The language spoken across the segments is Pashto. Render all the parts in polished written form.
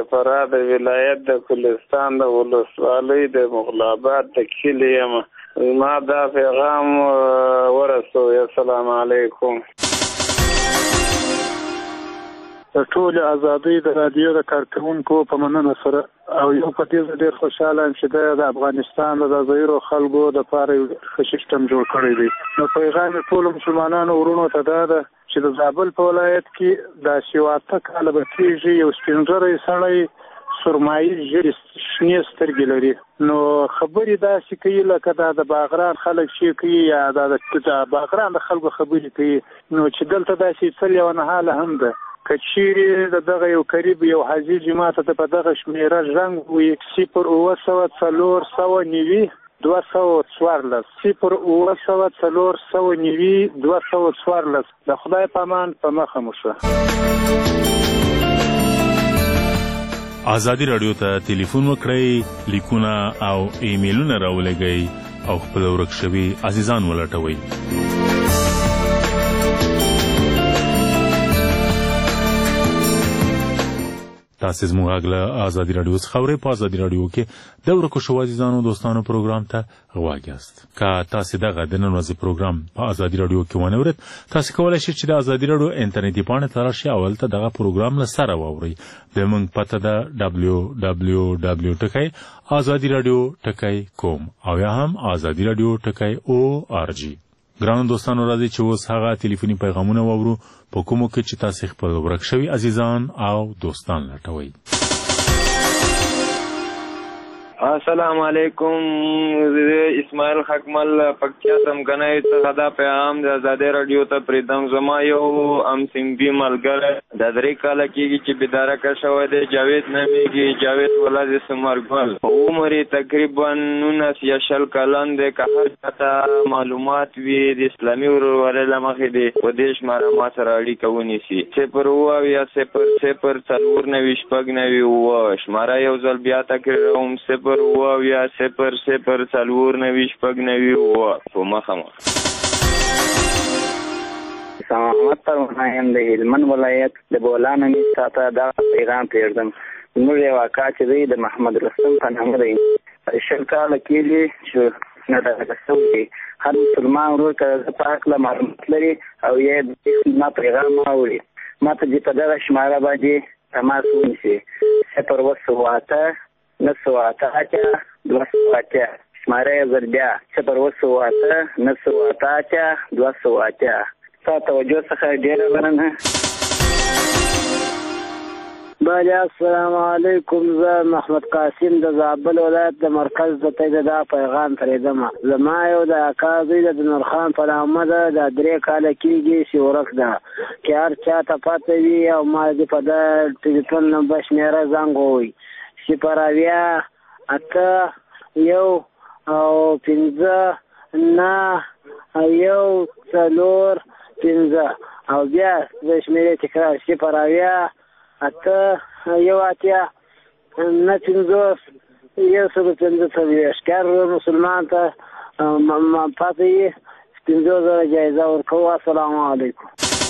د فراه د ولایت د کلستان د ولسوالۍ د مغلاباد د کلي یم. ما دا پیغام ورسوي. السلام علیکم. د ټول ازادۍ د رادیو د کارکونکو په مننه سره او یو په دې ډېر خوشاله یم چې د افغانستان د ظاهرو خلکو د پاره یو ښه سیستم جوړ کړی دی. نو پیغام ټول مسلمانانو ورونو ته دا ده چې د زابل په ولایت کې د سیواته کاله به کېږي یو سپینږیری سړی سرمایي ژیړې شنې سترګې لري. نو خبرې داسې کوي لکه دا د باغران خلک چې کوي یا د باغران د خلکو خبرې کوي. نو چې دلته داسې څه لیونهاله هم ده. که چیرې د دغه یو قریب یو حاجي جماعت ته په دغه شمیره رنګ وي 0-900-490 214 0-900-490 214. د خدای په امان په مخه مو شه. ازادي رادیو ته ټلیفون وکړئ، لیکونه او ایمیلونه راولېږئ او خپل ورک شوي عزیزان ولټوئ. تاسو زموږ غږ له ازادي رادیو څخه اورئ. په ازادي رادیو کې د ورکو شو عزیزانو دوستانو پروګرام ته غواړئ یاست. که تاسو دغه د نن ورځې پروګرام په ازادي رادیو کې ونه اورئ، تاسو کولی شئ چې د ازادي رادیو انټرنیټي پاڼې ته راشئ او هلته دغه پروګرام له سره واورئ. زموږ پته ده www.azadiradio.com او یا هم azadiradio.org. ګرانو دوستانو راځي چې اوس هغه ټلیفوني پیغامونه واورو په کومو کې چې تاسو خپل ورک شوي عزیزان او دوستان لټوئ. السلام علیکم. اسماعیل حکمل پکتیا څمکنۍ څخه دا پیغام د ازادي رادیو ته پریدم. زما یو امسنګي ملګری د 3 کاله کېږي چې بیدارکه شوی دی. جاوید نومیږي. جاوید ولد سمرګل. عمر تقریبا 19 کلن دی. که هر چاته معلومات وي د اسلامي ورورولۍ له مخې دی په دې شماره ما سره اړیکه ونیسي. 0-4-0-0-4-90 شماره یو ځل بیا تکراروم 0-0-0-4-90 په مخه مخ. محمد پروانه د هلمند ولایت د بولان میستا ته دا پیغام پرېږدم. زموږ یو اکا چې دی د محمد رستم په نامه دی. 20 کاله کېږي چې نډاګه شوی. هر مسلمان ورور که د پاک له معلومات لري او یې ما پیغام اوري ما ته په دغه شماره باندې تماس ونیسي. 0-900-2 شماره یې ځل بیا 0-900-2 تا توجه څخه ډېره مننه. بله السلام علیکم. زه محمد قاسم د زابل ولایت د مرکز د ته دا پیغام پرېږدم. زما یو د اکا زوی د نورخان په نامه ده. د 3 کاله کېږي چې ورک ده. که هر چا ته پته وي او ما دې په ده ټلیفون نمبر شمېره زنګ ووایي 0-8-1-9-1-4-5 او بیا د شمېرې تکرار 0-8-1-9-1-5 کار مسلمان ته پته یې 50,000 جایزه ورکوو. السلام علیکم.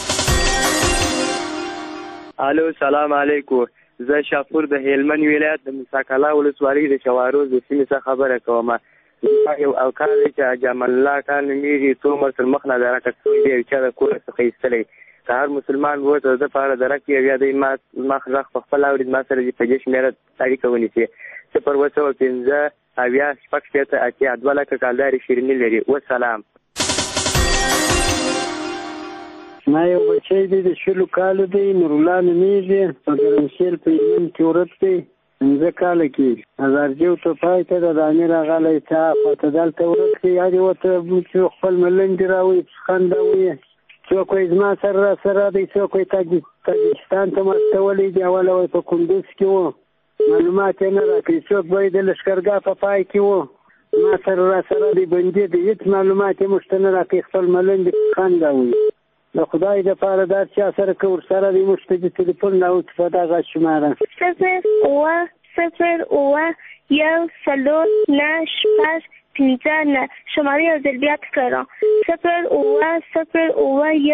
الو سلام علیکم. زه شاپور د هلمند ولایت د موسی کلا ولسوالۍ د شواروز د سیمې څخه خبره کوم. یو اوکار دی چې جمال الله خان نومیږي. څو عمر تر مخ نه درکه شوی دی چې د کور څخه ایستلی. که هر مسلمان ورته د پاره درک یې بیا د مخ غږ په خپل اورید ما سره په دې شمېره اړیکه ونیسي. 0-4-5-6-2 لکه کالدارې شیریني لري. وسلام. ما یو بچی دی د 20 کالو دی. نورالله نومیږي. په ګرمسیر په یمن کې ورک دی. 15 کاله کېږي. هزارجیو ته پای ته د امیر غلی تا پته دلته ورک دی. یادې ورته خپل ملنډې راوایي خنده وایي. څوک وایي زما سره راسره دی. څوک وایي تاجکستان ته مستولی دی. اوله وایي په کندوز کې و. معلومات یې نه راکوي. څوک وایي د لښکرګاه په پای کې و. ما سره راسره دی بندي دی. هېڅ معلومات یې موږ ته نه راکوي. خپل ملنډې خنده وایي. د خدای د پاره دا چا سره که ورسره دی موږ ته د تلیفون راوکړي په دغه شماره 0-4-0-9-5 شماره یو ځل بیا تکرارم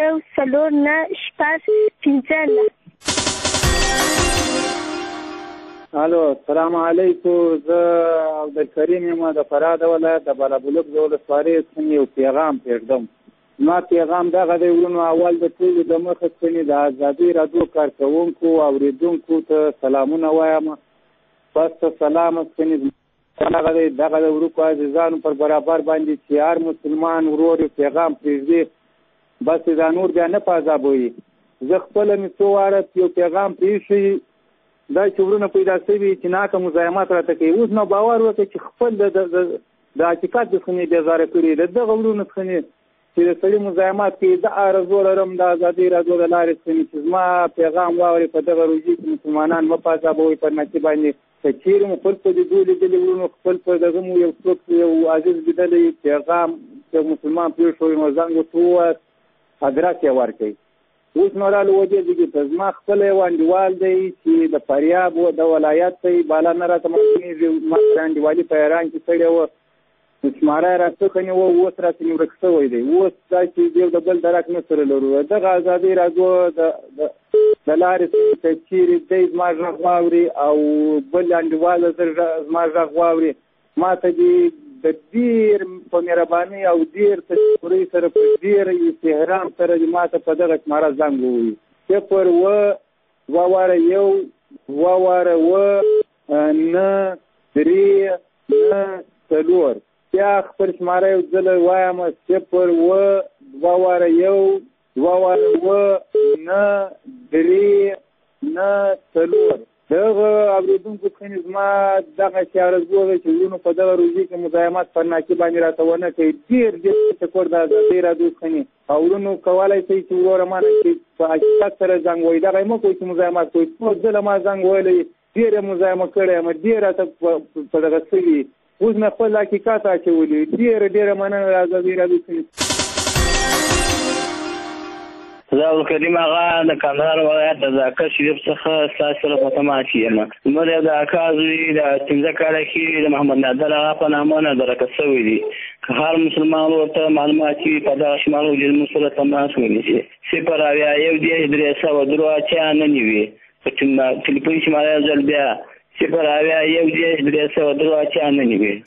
0-4-0-9-5 الو السلام علیکم. زه عبدالکریم یم د فراه د ولایت د بالابلوک د ولسوالۍ څخه یو پیغام پرېږدم. ما پیغام دغه دی ورونو، اول د ټولو د مخه څخه د ازادي راډیو کارکوونکو او اورېدونکو ته سلامونه وایم. پس ته سلام څخه دغه د ورکو عزیزانو پر برابر باندې چې هر مسلمان ورور پیغام پرېږدي، بس دا نور بیا نه په عذابوي. زه خپله مې څو واره یو پیغام پرېښی، دا چې ورونه پیدا شوي چې ناکه مزاحمت راته کوي. اوس نو باور وکړه چې خپل د حقیقت د څخه بېزاره کړي، د دغه ورونو څخه چې د سړي مزاحمت کوي. د آرزو لرم د ازادۍ راډیو د لارې څخه چې زما پیغام واوري په دغه روژې کې مسلمانان مه په عذابوئ پر نکي باندې. که چېرې مو خپل په لیدو لیدلي ورونو، خپل په دغه مو یو څوک یو عزیز لیدلی پیغام چې مسلمان پرېښوي، نو زنګ ورته ووایه ادرس یې ورکوي. اوس نو رالو وجې دګي ته زما خپل یو انډیوال دی چې د فاریاب د ولایت دی، بالا نه راته معلومېږي. ما سره انډیوالي په ایران کې کړې وه، نو شماره یې راڅخه نیوه، اوس راسې ورک شوی دی. اوس دا چې یو د بل درک نه سره لرو. دغه ازادۍ راډیو د لارې څخه که چېرې دی زما غږ واوري او بل انډیوال زما غږ واوري، ما ته دې د ډېر په مهربانۍ او ډېر تشکرۍ سره په ډېر استحرام سره ما ته په دغه شماره زنګ ووایي. 0 بیا خپل شماره یو ځل وایم 0 دغه اورېدونکو څخه زما دغه چې ارزو ده چې ورونو په دغه روژې کې مزاحمت پر ناکي باندې راته ونه کوي. ډېر شکر د ازادۍ راډیو څخه او ورونو کولی شئ چې وروره مانه چې په حقیقت سره زنګ وایي. دغه یې مه کوئ چې مزاحمت کوئ. څو ځله ما زنګ ویلی، ډېر یې مزاحمه کړی یم، ډېر راته په دغه شوي. اوس مې خپل حقیقت اچولی. ډېره مننه د ازادۍ راډیو څخه. زه عبدالکریم آغا د کندهار ولایت د ذاکر شریف څخه ستاسو سره په تماس یم. زموږ یو د اکا زوی د 15 کاله کې د محمد نادر آغا په نامه نه درکه شوی دی. که هر مسلمان ورته معلومات وي په دغه شمالو کې زموږ سره تماس ونیسي. 0 په ټلیفون شماره ځل بیا 0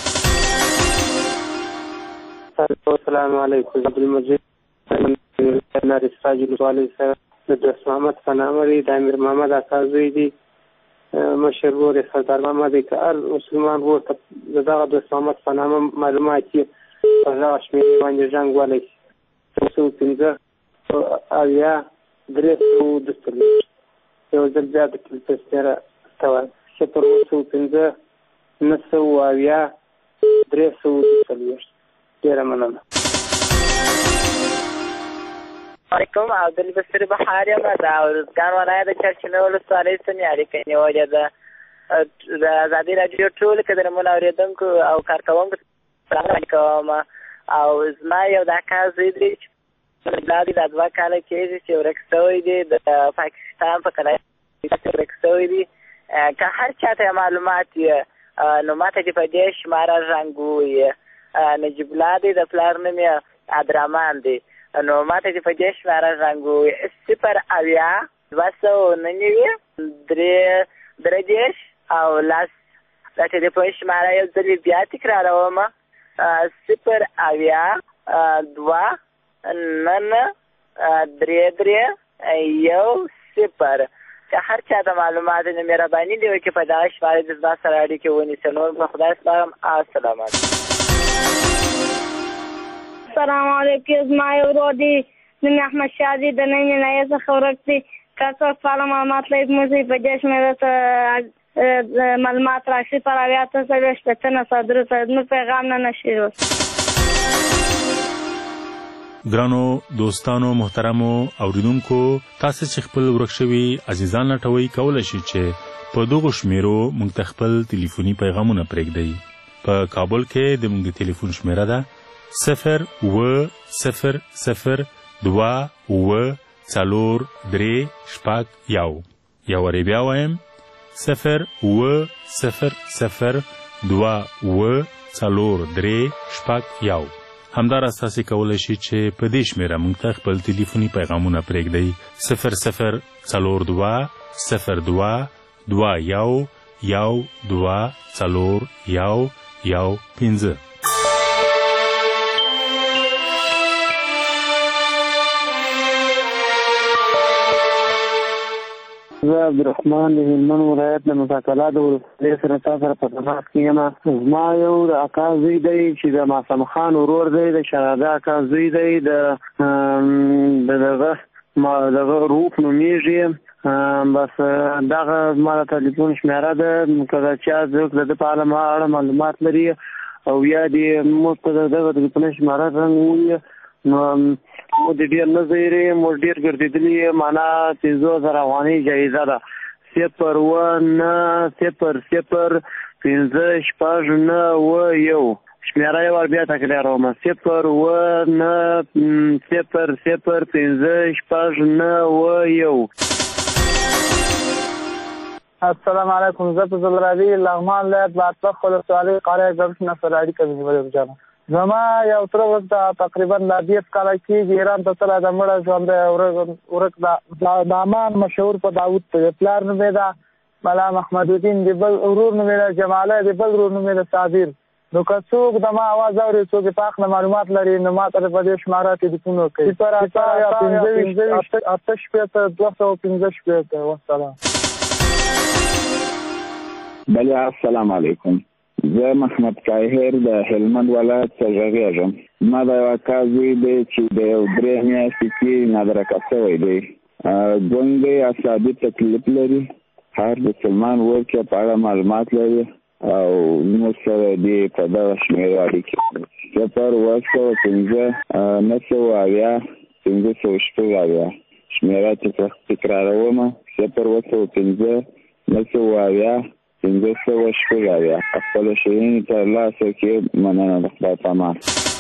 السلام علیکم. عبدالمجید نارس راجل والي سره د دوست محمد په نامه دی، د امیر محمد اکا زوی دی، مشر ورور سردار محمد دی. که هر مسلمان ورته دغه دوست محمد په نامه معلومات یې په دغه شمېرې باندې زنګ وهلی شي. 315 اویا 342 یو ځل بیا د ټلیفون شمېره ته وایم 0 900 اویا 342. ډېره مننه. علیکم. عبدالبصیر بحار یم د ارزګان ولایت د چرچینه ولسوالۍ څخه اړیکه نیولې ده. د ازادۍ راډیو ټولو قدرمنو اورېدونکو او کارکوونکو سلام کوم. او زما یو د اکا زوی دی چې د 2 کاله کېږي چې ورک شوی دی، د پاکستان په کلای کې ورک شوی دی. که هر چاته معلومات یې نو ماته دې په دې شماره زنګ ووایي. نجیب الله دی، د پلار نوم یې عبدالرحمن دی. نو ماته چې په دې شماره زنګ ووایي 0 اویا 299 3 او لاس. دا چې د په شماره یو ځل بیا تکراروم 0 اویا 2 9 3 0. که هر چا د معلومات نه مهرباني دی چې په دغه شماره د زما سره اړیکې ونیسي. نور په خدای سپارم. السلام علیکم. السلام علیکم. زما یو ورور دی، نوم یې احمد شاه دی، د نوم یې نایه څخه ورک دی. که څوک خپله معلومات لري موږ په دې شمېره ته معلومات راشي 0 اویا 3 زموږ پیغام نه نشي. ګرانو دوستانو محترمو اوریدونکو، تاسو چې خپل ورک شوي عزیزان لټوي کولای شئ چې په دغه شمیرو موږ ته خپل ټلیفوني پیغامونه پرېږدئ. په کابل کې د موږ د ټلیفون شمیره ده 0 0 0 2 4 3 1. یو وری بیا وایم 0 0 0 2 4 3 1. همداراز تاسو کولای شئ چې په دې شمیره موږ ته خپل ټلیفوني پیغامونه پرېږدئ 0 0 4 2 0 2 2 1 0124115. زه عبدالرحمن د هلمند ولایت د مساکلات ولسوالۍ سره تا سره په تماس کې یم. زما یو د اکا زوی دی چې د معصوم خان ورور دی، د شهزاده اکا زوی دی، د دغه روح نومیږي. بس دغه زما د تلیفون شمیره ده، که د چا څوک د ده په اړه معلومات لري او یا دې موږ ته د دغه تلیفون شمیره رنګ ووایي نو موږ ډېر نه ځایرې، موږ ډېر ګرځېدلي، معنا 50,000 افغانۍ جایزه ده. 019005691 شمیره یې ور بیا تکراروم 019005691. السلام علیکم. زه په زلرابي لغمان ولایت باطبخ ولسوالۍ قریه ګرشت نه سره اړیکه نیولې جانه. زما یو تره اوس تقریبا 10 کاله کېږي ایران ته تللی د مړه ژوندی ورک د امان مشهور په داود ته د پلار نوم یې ده ملا محمد الدین، د بل ورور نوم یې ده جمالی، د بل ورور نوم یې ده صابر. نو که څوک د ما اواز اوري، څوک یې په حق نه معلومات لري، نو ما ته په دې شماره ټلیفون وکړي 0588215. والسلام. بله السلام علیکم. زه محمد طاهر د هلمند ولایت څخه غږیږم. ما د یو اکا زوی دی چې د یو 3 میاشتې کې نادرکه شوی دی. ګونګ دی، اعصابي تکلیف لري، هر د سلمان ورکې په اړه معلومات لري او موږ سره دې په دغه شمېرو اړیکې 01900 شمېره چې تکراروم 01900 خپل شیرینې ترلاسه کړي. مننه د خدای په امان.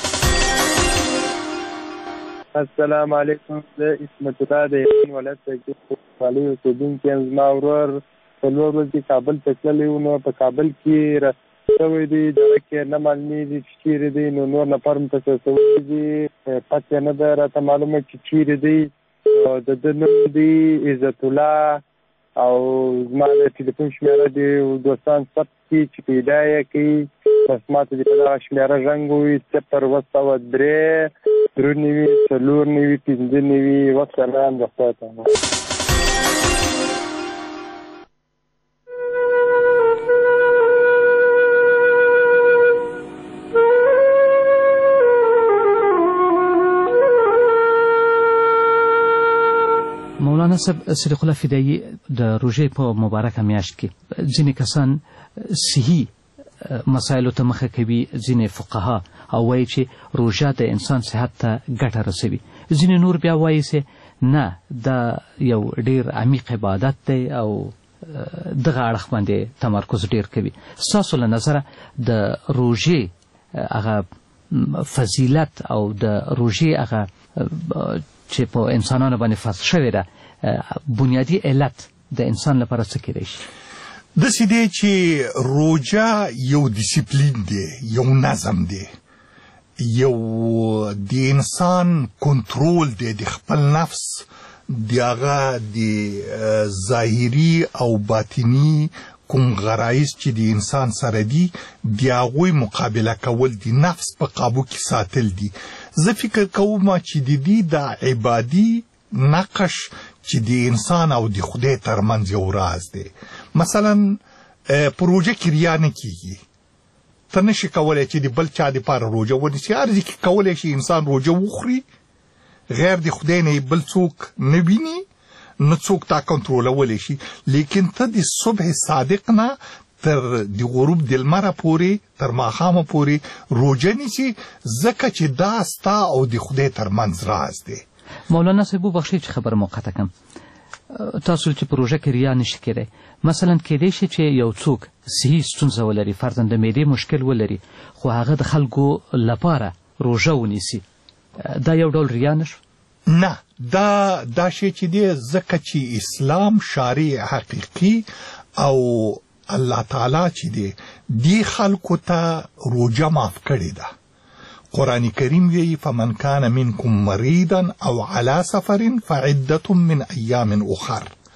السلام علیکم. زه اسمت الله د هلمند ولایت څخه ولسوالۍ اوسېدونکی یم. زما ورور څلور ورځې کابل ته تللی و، نو په کابل کې شوی دی، دغه کې نه معلومېږي چې چیرې دی. نو نور نفر م ته څه شوي دي، پته نه ده راته معلومه چې چیرې دی. د ده نوم دی عزت الله او زما د ټلیفون شمیره د دوستان ثبت کړي چې پیدا یې کړي. بس ما ته د دغه شمیره رنګ ووایي 019039495. والسلام د خدای په امان. مولانا صدیق الله فدایي د روژې په مبارکه میاشت کې ځینې کسان صحي مسایلو ته مخه کوي، ځینې فقها او وایي چې روژه د انسان صحت ته ګټه رسوي، ځینې نور بیا وایي چې نه دا یو ډیر عمیق عبادت دی او دغه اړخ باندې تمرکز ډیر کوي. ستاسو له نظره د روژې هغه فضیلت او د روژې هغه چې په انسانانو باندې فرض شوې ده بنیادی علت د انسان لپاره څه کېدای شي؟ داسې دی چې روژه یو ډیسپلین دی، یو نظم دی، یو د انسان کنټرول دی د خپل نفس، د هغه د ظاهري او باطني کوم غرایز چې د انسان سره دي د هغوی مقابله کول دي، نفس په قابو کې ساتل دي. زه فکر کوم چې د دې د عبادي نقش چې د انسان او د خدای ترمنځ یو راز دی. مثلا په روژه کې ریا نه کیږي، ته نشي کولی چې د بل چا دپاره روژه ونیسي، هر ځای کې کولی شي انسان روژه وخوري، غیر د خدای نه بل څوک نه ویني، نه څوک تا کنټرولولی شي. لیکن ته د صبح صادق نه تر د غروب د لمره پورې تر ماښامه پورې روژه نیسي، ځکه چې دا ستا او د خدای ترمنځ راز دی. مولانا صاحب وبخښئ چې خبره موقته کړم، تاسو چې په روژه کې ریا نشي کېدی، مثلا کېدای شي چې یو څوک صحي ستونزه ولري، فرضاً د معدې مشکل ولري، خو هغه د خلکو لپاره روژه ونیسي، دا یو ډول ریا نشو؟ نه، دا شی چې دی ځکه چې اسلام شارع حقیقي او الله تعالی چې دی دی خلکو ته روژه معاف کړې ده. قرآن کریم وی فمن کان منکم مریضا او علی سفر فعدة من ایام اخر.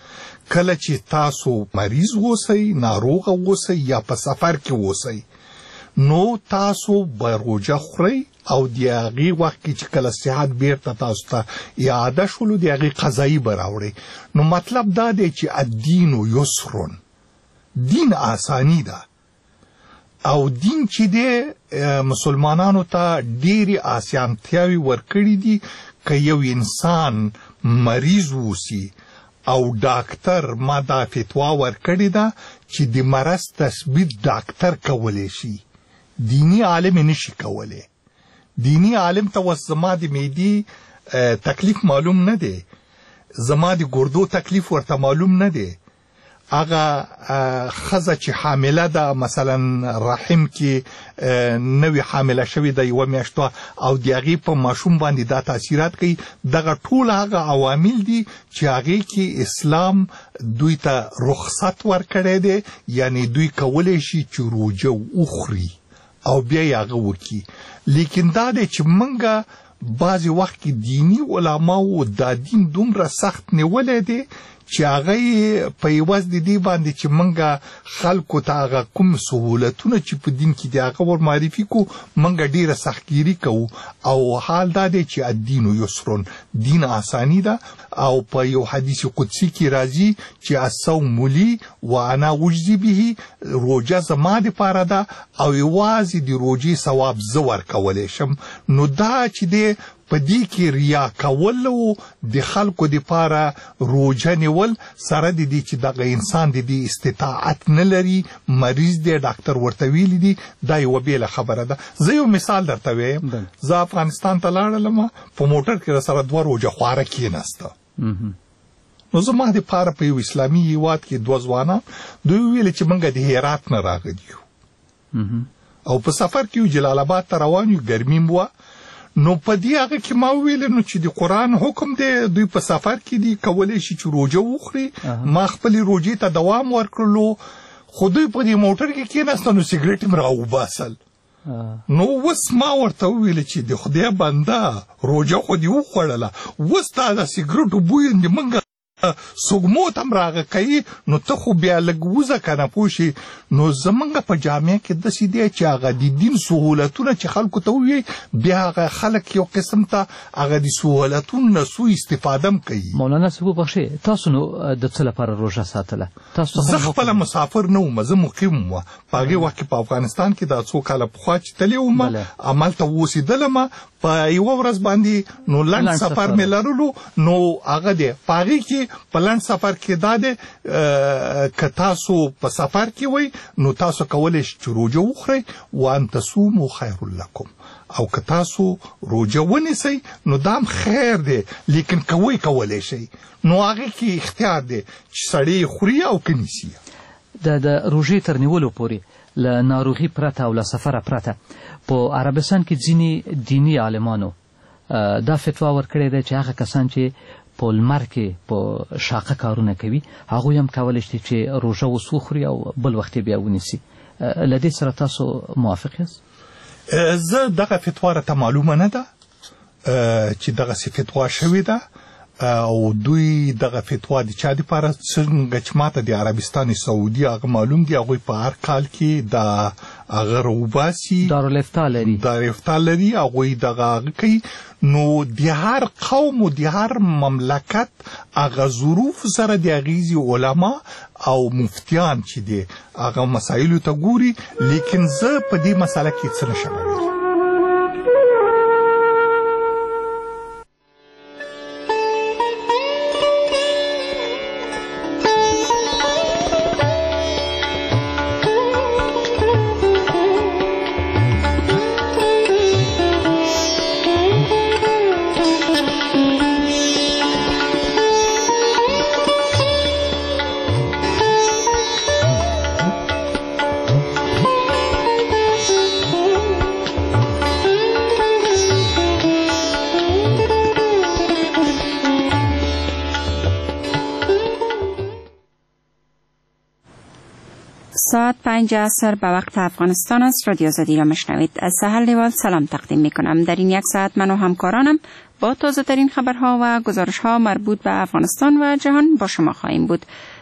کله چې تاسو مریض اوسئ، ناروغ اوسئ یا په سفر کې اوسئ، نو تاسو به روژه خورئ او د هغې وخت کې چې کله صحت بیرته تاسو ته اعاده شولو د هغې قضایي به راوړئ. نو مطلب دا دی چې الدین یسرون، دین آسانی ده او دین چې دی مسلمانانو ته ډېرې آسانتیاوې ورکړي دي. که یو انسان مریض اوسي او ډاکټر ما دا فتوا ورکړې ده چې د مرض تثبیت ډاکټر کولی شي، دینی عالم نشي کولی. دینی عالم ته وس زما د معدې تکلیف معلوم نه دی، زما د ګردو تکلیف ورته معلوم نه دی. هغه ښځه چې حامله ده، مثلا رحم کې نوې حامله شوې ده 1 میاشت او د هغې په ماشوم باندې دا تاثیرات کوي، دغه ټول هغه عوامل دي چې هغې کې اسلام دوی ته رخصت ورکړی دی، یعنی دوی کولی شي چې روژه وخوري او بیا یې هغه وکړي. لیکن دا دی چې منګه بعضې وخت کې دینی علماو دا دین دومره سخت نیولی دی چې هغه په عوض د دې باندې چې منګه خلکو ته هغه کوم سهولتونه چې په دین کې دي هغه ور معرفي کو، منګه ډېره سختګیري کوو. او حال دا دی چې الدین یسرون، دین آسانی ده. او په یو حدیث قدسی کې راځي چې الصوم لی وانا اجزی به، روژه زما دپاره ده او یوازې د روژې ثواب زه ورکولی شم. نو دا چې دی په دې کې ریا کول او د خلکو دپاره روژه نیول سره د دې چې دغه انسان د دې استطاعت نه لري، مریض دی، ډاکټر ورته ویلي دي، دا یوه بېله خبره ده. زه یو مثال درته وایم، زه افغانستان ته لاړلم، په موټر کې راسره 2 روژه خواره کېناسته. نو زما دپاره په یو اسلامي هېواد کې 2 ځوانان دوی وویل چې موږ د هرات نه راغلي یو او په سفر کې یو جلال آباد ته روان یو، ګرمي م وه. نو په دې هغه کې ما وویل نو چې د قرآن حکم دی، دوی په سفر کې دي، کولی شي چې روژه وخوري. ما خپلې روژې ته دوام ورکړلو، خو دوی په دې موټر کې کېناسته نو سګرټ یې م راوباسل. نو اوس ما ورته وویل چې د خدای بنده روژه خو دې وخوړله، اوس تا د سګرټو بوی د منګه سګمو ته م راغه کوي، نو ته خو بیا لږ وځه که نه پوه شي. نو زمونږ په جامعه کې داسې دی چې هغه د دین سهولتونه چې خلکو ته ووایي، بیا هغه خلک یو قسم ته هغه د سهولتونو نه سوء استفاده م کوي. مولانا صاحب وبخښئ، تاسو نو د څه لپاره روژه ساتله؟ زه خپله مسافر نه وم، زه مقیم وم. په هغې وخت کې په افغانستان کې دا 2 کاله پخوا چې تللی وم، همالته اوسېدلم. په یوه ورځ باندې نو لنډ سفر مې لرلو. نو هغه دی په هغې کې په لنډ سفر کې دا دی که تاسو په سفر کې وئ نو تاسو کولی شئ چې روژه وخورئ، وان تصوموا خیر لکم. او که تاسو روژه ونیسئ نو دا هم خیر دی، لیکن کولی شئ. نو هغې کې اختیار دی چې سړی خوري او که نیسي. د روژې تر نیولو پورې له ناروغي پرته او له سفره پرته په عربستان کې ځینې دینی عالمانو دا فتوا ورکړې ده چې هغه کسان چې په لمر کې په شاقه کارونه کوي هغوی هم کولی شي چې روژه اوس وخوري او بل وخت یې بیا ونیسي. له دې سره تاسو موافق یاست؟ زه دغه فتوا راته معلومه نه ده چې دغسې فتوا شوې ده او دوی دغه فتوا د چا دپاره څنګه چې ماته د عربستان سعودي هغه معلوم دي، هغوی په هر کال کې د هغه راوباسي، دارالافتا لري، هغوی دغه هغه کوي. نو د هر قوم او د هر مملکت هغه ظروف سره د هغې علما او مفتیان چې دي هغه مسایلو ته ګوري. لیکن زه په دې مسله کې څه نشم ویلی. ساعت 5 عصر به وقت افغانستان است. رادیو آزادی را میشنوید. از سحر لیوال سلام تقدیم میکنم. در این 1 ساعت من و همکارانم با تازه ترین خبرها و گزارش‌ها مربوط به افغانستان و جهان با شما خواهیم بود.